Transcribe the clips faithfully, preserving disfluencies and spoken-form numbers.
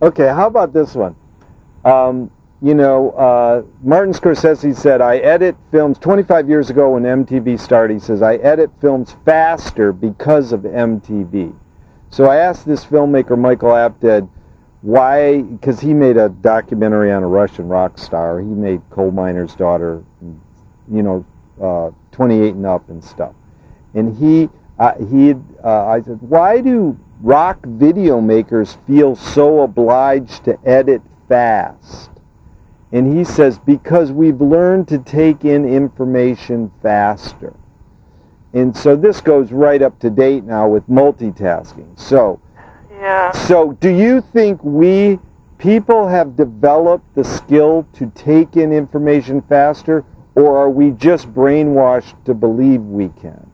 Okay, how about this one? Um, you know, uh, Martin Scorsese said, I edit films, twenty-five years ago when M T V started, he says, I edit films faster because of M T V. So I asked this filmmaker, Michael Apted, why, because he made a documentary on a Russian rock star. He made Coal Miner's Daughter, you know, uh, twenty-eight and up and stuff. And he, uh, he, uh, I said, why do rock video makers feel so obliged to edit fast? And he says, because we've learned to take in information faster. And so this goes right up to date now with multitasking. So, yeah. So do you think we, people have developed the skill to take in information faster, or are we just brainwashed to believe we can?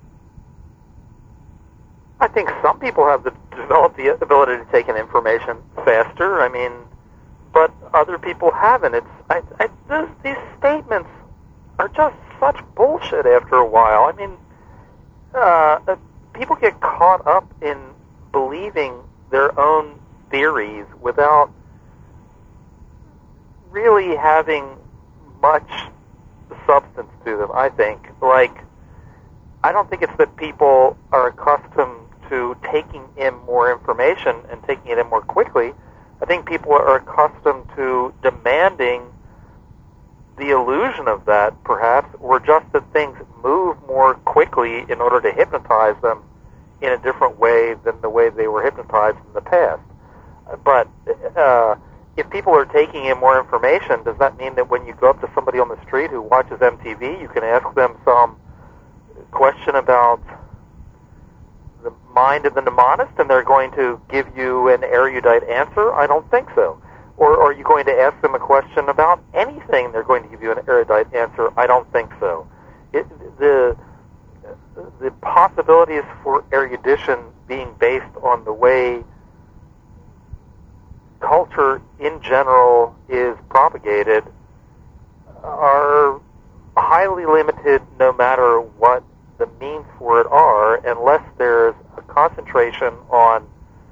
I think some people have the, developed the ability to take in information faster. I mean, but other people haven't. It's I, I, this, these statements are just such bullshit after a while. I mean, uh, people get caught up in believing their own theories without really having much substance to them, I think. Like, I don't think it's that people are accustomed to taking in more information and taking it in more quickly. I think people are accustomed to demanding the illusion of that, perhaps, or just that things move more quickly in order to hypnotize them in a different way than the way they were hypnotized in the past. But uh, if people are taking in more information, does that mean that when you go up to somebody on the street who watches M T V, you can ask them some question about the mind of the mnemonist, and they're going to give you an erudite answer? I don't think so. Or, or are you going to ask them a question about anything, they're going to give you an erudite answer? I don't think so. It, the, the possibilities for erudition being based on the way culture in general is propagated are highly limited, no matter what the means for it are, unless there's a concentration on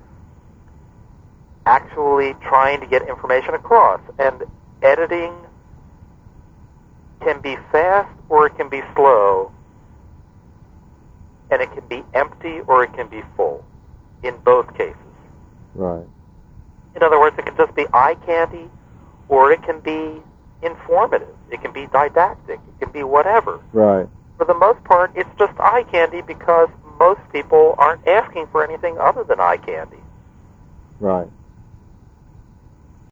actually trying to get information across. And editing can be fast or it can be slow, and it can be empty or it can be full in both cases. Right. In other words, it can just be eye candy or it can be informative. It can be didactic. It can be whatever. Right. For the most part, it's just eye candy because most people aren't asking for anything other than eye candy. Right.